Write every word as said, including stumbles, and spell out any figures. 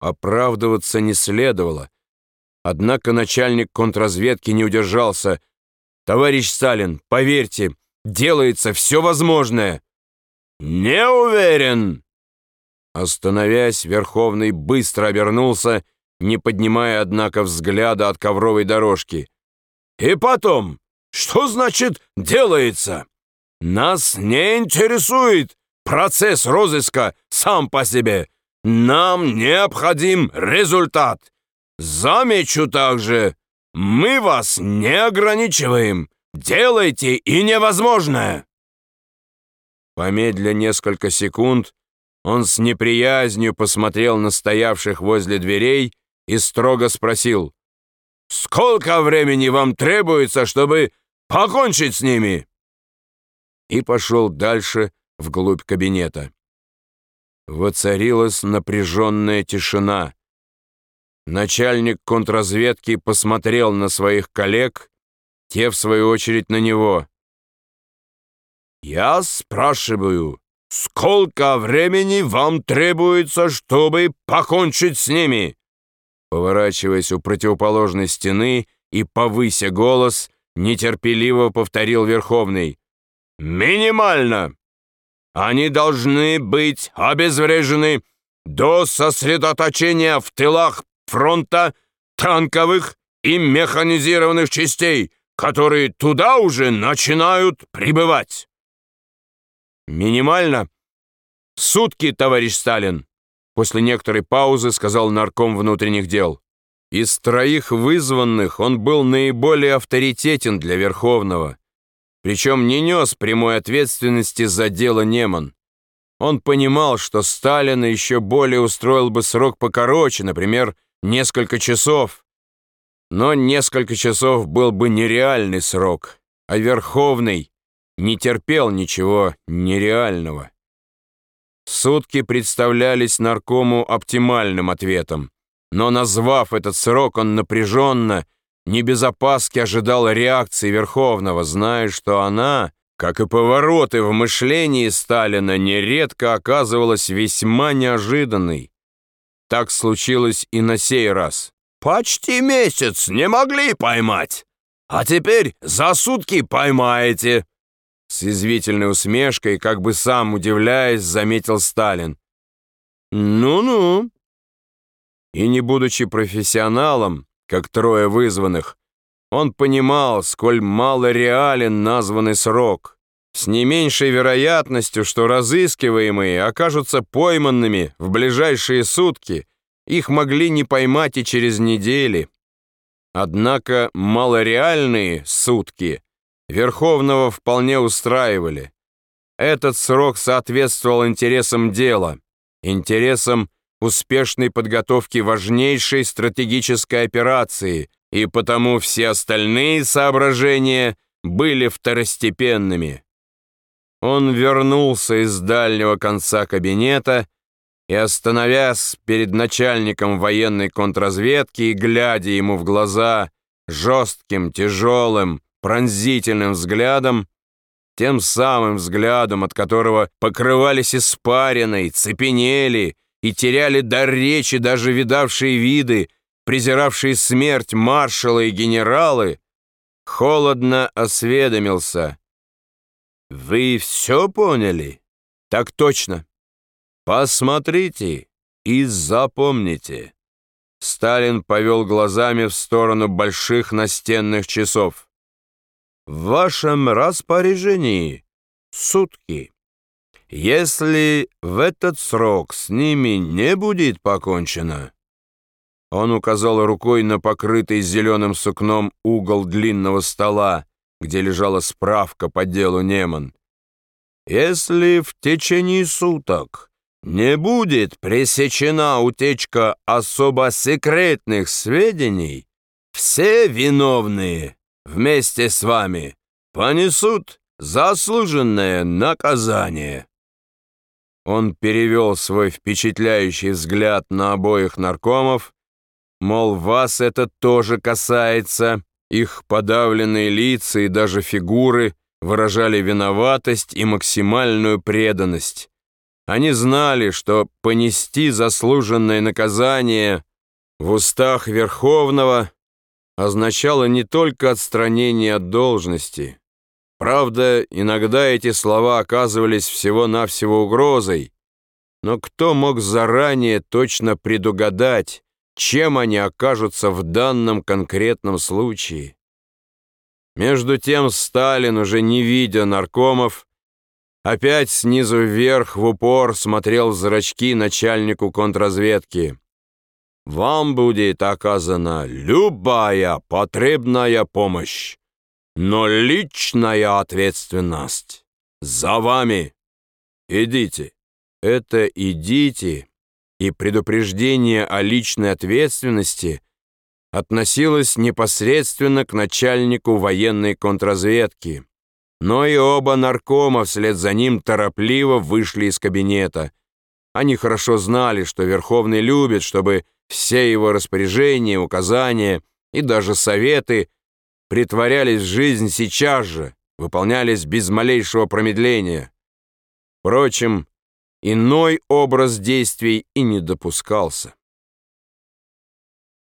Оправдываться не следовало. Однако начальник контрразведки не удержался. «Товарищ Сталин, поверьте, делается все возможное». «Не уверен». Остановясь, Верховный быстро обернулся, не поднимая, однако, взгляда от ковровой дорожки. «И потом, что значит «делается»? Нас не интересует процесс розыска сам по себе. Нам необходим результат. Замечу также, мы вас не ограничиваем. Делайте и невозможное». Помедля несколько секунд, он с неприязнью посмотрел на стоявших возле дверей и строго спросил: «Сколько времени вам требуется, чтобы покончить с ними?» И пошел дальше вглубь кабинета. Воцарилась напряженная тишина. Начальник контрразведки посмотрел на своих коллег, те, в свою очередь, на него. «Я спрашиваю, сколько времени вам требуется, чтобы покончить с ними?» Поворачиваясь у противоположной стены и повыся голос, нетерпеливо повторил Верховный. «Минимально! Они должны быть обезврежены до сосредоточения в тылах фронта танковых и механизированных частей, которые туда уже начинают прибывать». «Минимально? Сутки, товарищ Сталин!» После некоторой паузы сказал нарком внутренних дел. Из троих вызванных он был наиболее авторитетен для Верховного, причем не нес прямой ответственности за дело Неман. Он понимал, что Сталина еще более устроил бы срок покороче, например, несколько часов. Но несколько часов был бы нереальный срок, а Верховный не терпел ничего нереального. Сутки представлялись наркому оптимальным ответом, но, назвав этот срок, он напряженно, не без опаски ожидал реакции Верховного, зная, что она, как и повороты в мышлении Сталина, нередко оказывалась весьма неожиданной. Так случилось и на сей раз. «Почти месяц не могли поймать, а теперь за сутки поймаете!» С язвительной усмешкой, как бы сам удивляясь, заметил Сталин. «Ну-ну». И не будучи профессионалом, как трое вызванных, он понимал, сколь мало реален названный срок, с не меньшей вероятностью, что разыскиваемые окажутся пойманными в ближайшие сутки, их могли не поймать и через недели. Однако малореальные сутки Верховного вполне устраивали. Этот срок соответствовал интересам дела, интересам успешной подготовки важнейшей стратегической операции, и потому все остальные соображения были второстепенными. Он вернулся из дальнего конца кабинета и, остановясь перед начальником военной контрразведки и глядя ему в глаза жестким, тяжелым, пронзительным взглядом, тем самым взглядом, от которого покрывались испариной, цепенели и теряли дар речи даже видавшие виды, презиравшие смерть маршалы и генералы, холодно осведомился: «Вы все поняли?» «Так точно». «Посмотрите и запомните». Сталин повел глазами в сторону больших настенных часов. «В вашем распоряжении сутки. Если в этот срок с ними не будет покончено...» Он указал рукой на покрытый зеленым сукном угол длинного стола, где лежала справка по делу Неман. «Если в течение суток не будет пресечена утечка особо секретных сведений, все виновные вместе с вами понесут заслуженное наказание». Он перевел свой впечатляющий взгляд на обоих наркомов, мол, вас это тоже касается. Их подавленные лица и даже фигуры выражали виноватость и максимальную преданность. Они знали, что понести заслуженное наказание в устах Верховного означало не только отстранение от должности. Правда, иногда эти слова оказывались всего-навсего угрозой, но кто мог заранее точно предугадать, чем они окажутся в данном конкретном случае? Между тем Сталин, уже не видя наркомов, опять снизу вверх в упор смотрел в зрачки начальнику контрразведки. «Вам будет оказана любая потребная помощь, но личная ответственность за вами. Идите». Это «идите» и предупреждение о личной ответственности относилось непосредственно к начальнику военной контрразведки. Но и оба наркома вслед за ним торопливо вышли из кабинета. Они хорошо знали, что Верховный любит, чтобы все его распоряжения, указания и даже советы претворялись в жизнь сейчас же, выполнялись без малейшего промедления. Впрочем, иной образ действий и не допускался.